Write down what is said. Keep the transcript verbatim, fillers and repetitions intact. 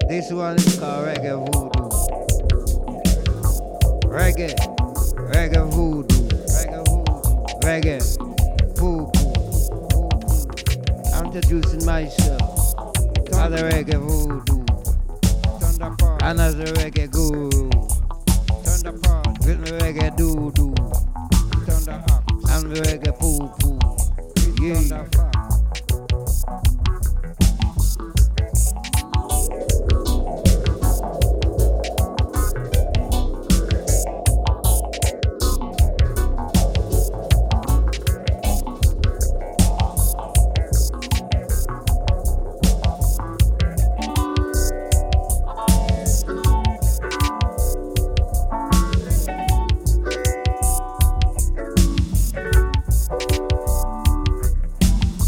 This one is called reggae voodoo. Reggae, reggae voodoo, reggae voodoo, reggae poo poo. I'm introducing myself as a reggae voodoo, and as a reggae guru, with the reggae doo doo, and the reggae poo poo. Yeah.